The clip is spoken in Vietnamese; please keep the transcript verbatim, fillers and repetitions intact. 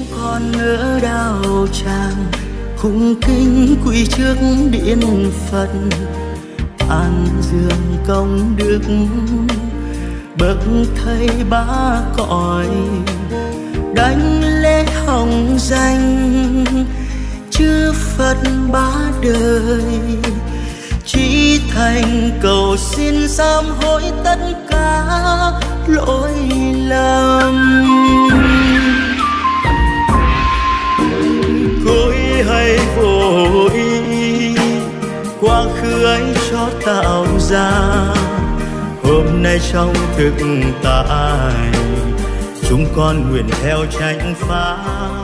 con nỡ đau tràng khung kính quỳ trước điện Phật, an dương công đức bậc thầy ba cõi, đánh lễ hồng danh chư Phật ba đời, chí thành cầu xin sám hối tất cả lỗi lầm. Cối hay vô ý quá khứ ấy cho tạo ra, hôm nay trong thực tại chúng con nguyện theo chánh pháp.